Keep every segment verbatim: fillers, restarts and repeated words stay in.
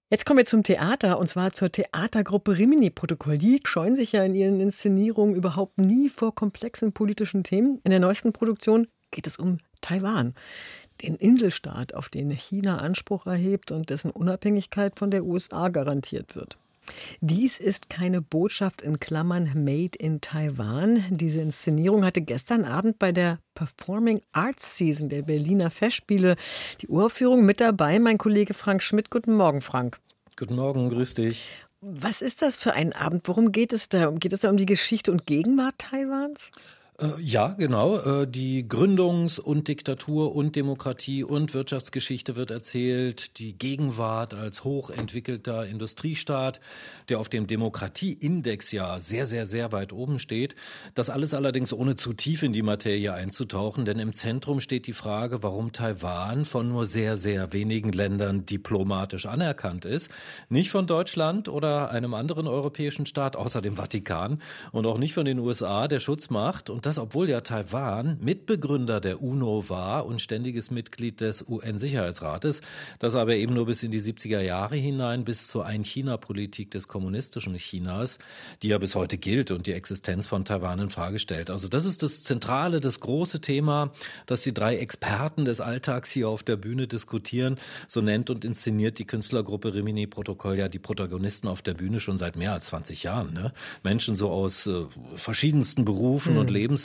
Jetzt kommen wir zum Theater, und zwar zur Theatergruppe Rimini-Protokoll. Die scheuen sich ja in ihren Inszenierungen überhaupt nie vor komplexen politischen Themen. In der neuesten Produktion geht es um Taiwan, den Inselstaat, auf den China Anspruch erhebt und dessen Unabhängigkeit von der U S A garantiert wird. Dies ist keine Botschaft in Klammern Made in Taiwan. Diese Inszenierung hatte gestern Abend bei der Performing Arts Season der Berliner Festspiele die Uraufführung. Mit dabei mein Kollege Frank Schmidt. Guten Morgen, Frank. Guten Morgen, grüß dich. Was ist das für ein Abend? Worum geht es da? Geht es da um die Geschichte und Gegenwart Taiwans? Äh, ja, genau. Äh, die Gründungs- und Diktatur und Demokratie und Wirtschaftsgeschichte wird erzählt. Die Gegenwart als hochentwickelter Industriestaat, der auf dem Demokratieindex ja sehr, sehr, sehr weit oben steht. Das alles allerdings ohne zu tief in die Materie einzutauchen, denn im Zentrum steht die Frage, warum Taiwan von nur sehr, sehr wenigen Ländern diplomatisch anerkannt ist. Nicht von Deutschland oder einem anderen europäischen Staat, außer dem Vatikan, und auch nicht von den U S A, der Schutzmacht. Und das, obwohl ja Taiwan Mitbegründer der UNO war und ständiges Mitglied des U N-Sicherheitsrates, das aber eben nur bis in die siebziger Jahre hinein, bis zur Ein-China-Politik des kommunistischen Chinas, die ja bis heute gilt und die Existenz von Taiwan in Frage stellt. Also das ist das zentrale, das große Thema, das die drei Experten des Alltags hier auf der Bühne diskutieren. So nennt und inszeniert die Künstlergruppe Rimini-Protokoll ja die Protagonisten auf der Bühne schon seit mehr als zwanzig Jahren. Ne? Menschen so aus äh, verschiedensten Berufen mhm. und Lebensbereichen,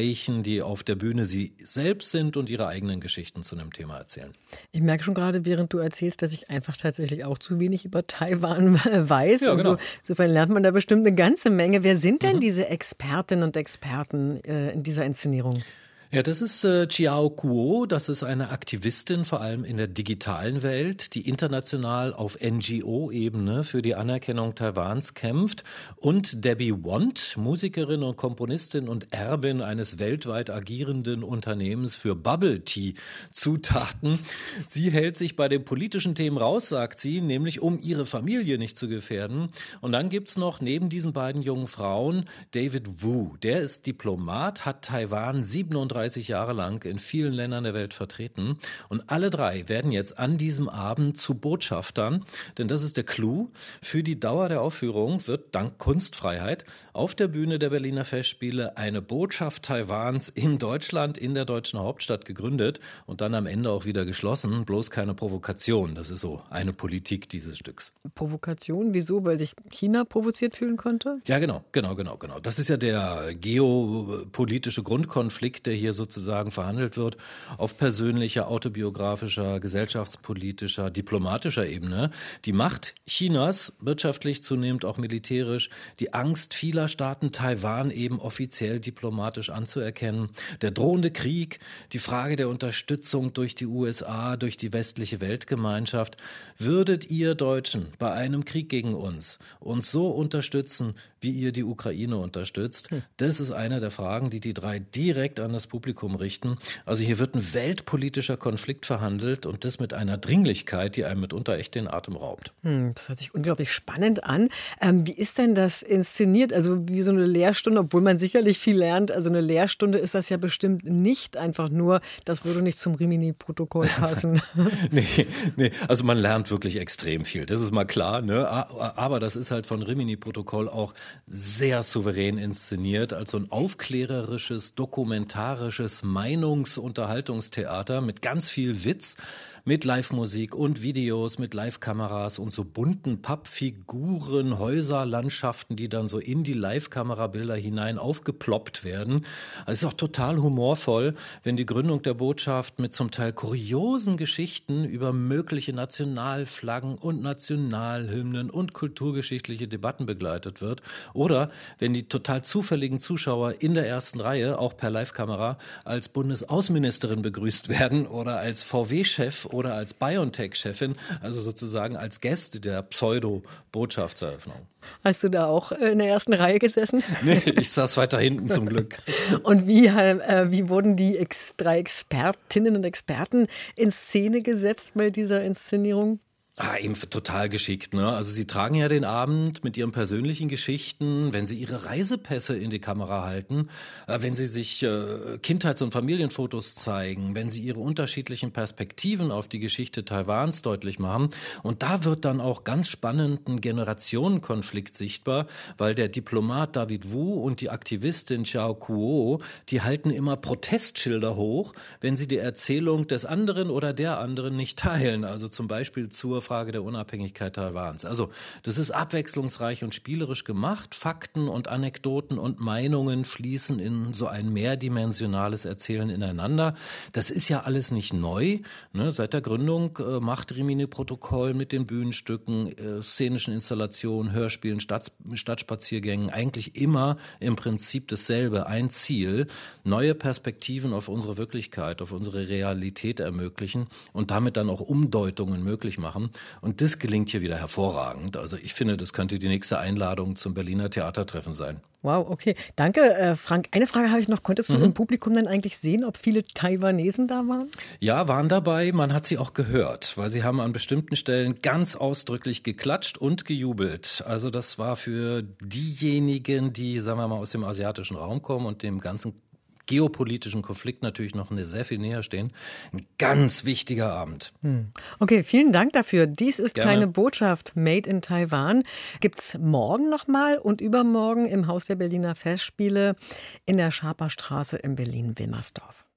die auf der Bühne sie selbst sind und ihre eigenen Geschichten zu einem Thema erzählen. Ich merke schon gerade, während du erzählst, dass ich einfach tatsächlich auch zu wenig über Taiwan weiß. Ja, genau. Also, insofern lernt man da bestimmt eine ganze Menge. Wer sind denn mhm. diese Expertinnen und Experten äh, in dieser Inszenierung? Ja, das ist äh, Chiao Kuo, das ist eine Aktivistin, vor allem in der digitalen Welt, die international auf N G O-Ebene für die Anerkennung Taiwans kämpft. Und Debbie Want, Musikerin und Komponistin und Erbin eines weltweit agierenden Unternehmens für Bubble Tea Zutaten. Sie hält sich bei den politischen Themen raus, sagt sie, nämlich um ihre Familie nicht zu gefährden. Und dann gibt's noch neben diesen beiden jungen Frauen David Wu. Der ist Diplomat, hat Taiwan siebenunddreißig Jahre lang in vielen Ländern der Welt vertreten. Und alle drei werden jetzt an diesem Abend zu Botschaftern, denn das ist der Clou. Für die Dauer der Aufführung wird dank Kunstfreiheit auf der Bühne der Berliner Festspiele eine Botschaft Taiwans in Deutschland, in der deutschen Hauptstadt gegründet und dann am Ende auch wieder geschlossen. Bloß keine Provokation. Das ist so eine Politik dieses Stücks. Provokation? Wieso? Weil sich China provoziert fühlen konnte? Ja, genau, genau, genau, genau. Das ist ja der geopolitische Grundkonflikt, der hier sozusagen verhandelt wird, auf persönlicher, autobiografischer, gesellschaftspolitischer, diplomatischer Ebene. Die Macht Chinas, wirtschaftlich zunehmend auch militärisch, die Angst vieler Staaten, Taiwan eben offiziell diplomatisch anzuerkennen, der drohende Krieg, die Frage der Unterstützung durch die U S A, durch die westliche Weltgemeinschaft. Würdet ihr Deutschen bei einem Krieg gegen uns uns so unterstützen, wie ihr die Ukraine unterstützt? Das ist eine der Fragen, die die drei direkt an das Publikum richten. Also hier wird ein weltpolitischer Konflikt verhandelt und das mit einer Dringlichkeit, die einem mitunter echt den Atem raubt. Hm, das hört sich unglaublich spannend an. Ähm, wie ist denn das inszeniert? Also wie so eine Lehrstunde, obwohl man sicherlich viel lernt. Also eine Lehrstunde ist das ja bestimmt nicht einfach nur, das würde nicht zum Rimini-Protokoll passen. nee, nee, also man lernt wirklich extrem viel. Das ist mal klar, ne? Aber das ist halt von Rimini-Protokoll auch sehr souverän inszeniert, als so ein aufklärerisches, dokumentarisches Meinungsunterhaltungstheater mit ganz viel Witz, mit Live-Musik und Videos, mit Live-Kameras und so bunten Pappfiguren, Häuserlandschaften, die dann so in die Live-Kamerabilder hinein aufgeploppt werden. Also es ist auch total humorvoll, wenn die Gründung der Botschaft mit zum Teil kuriosen Geschichten über mögliche Nationalflaggen und Nationalhymnen und kulturgeschichtliche Debatten begleitet wird. Oder wenn die total zufälligen Zuschauer in der ersten Reihe auch per Live-Kamera als Bundesaußenministerin begrüßt werden oder als V W-Chef oder als BioNTech-Chefin, also sozusagen als Gäste der Pseudo-Botschaftseröffnung. Hast du da auch in der ersten Reihe gesessen? Nee, ich saß weiter hinten zum Glück. Und wie, äh, wie wurden die Ex- drei Expertinnen und Experten in Szene gesetzt bei dieser Inszenierung? Ah, eben total geschickt, ne? Also Sie tragen ja den Abend mit Ihren persönlichen Geschichten, wenn Sie Ihre Reisepässe in die Kamera halten, äh, wenn Sie sich äh, Kindheits- und Familienfotos zeigen, wenn Sie Ihre unterschiedlichen Perspektiven auf die Geschichte Taiwans deutlich machen. Und da wird dann auch ganz spannend ein Generationenkonflikt sichtbar, weil der Diplomat David Wu und die Aktivistin Xiao Kuo, die halten immer Protestschilder hoch, wenn sie die Erzählung des anderen oder der anderen nicht teilen. Also zum Beispiel zur Frage der Unabhängigkeit Taiwans. Also das ist abwechslungsreich und spielerisch gemacht. Fakten und Anekdoten und Meinungen fließen in so ein mehrdimensionales Erzählen ineinander. Das ist ja alles nicht neu. Ne? Seit der Gründung äh, macht Rimini-Protokoll mit den Bühnenstücken, äh, szenischen Installationen, Hörspielen, Stadt, Stadtspaziergängen eigentlich immer im Prinzip dasselbe. Ein Ziel, neue Perspektiven auf unsere Wirklichkeit, auf unsere Realität ermöglichen und damit dann auch Umdeutungen möglich machen. Und das gelingt hier wieder hervorragend. Also ich finde, das könnte die nächste Einladung zum Berliner Theatertreffen sein. Wow, okay. Danke, äh, Frank. Eine Frage habe ich noch. Konntest du mhm. im Publikum dann eigentlich sehen, ob viele Taiwanesen da waren? Ja, waren dabei. Man hat sie auch gehört, weil sie haben an bestimmten Stellen ganz ausdrücklich geklatscht und gejubelt. Also das war für diejenigen, die, sagen wir mal, aus dem asiatischen Raum kommen und dem ganzen geopolitischen Konflikt natürlich noch sehr viel näher stehen. Ein ganz wichtiger Abend. Okay, vielen Dank dafür. Dies ist Gerne. Keine Botschaft, Made in Taiwan. Gibt's morgen nochmal und übermorgen im Haus der Berliner Festspiele in der Schaper Straße in Berlin-Wilmersdorf.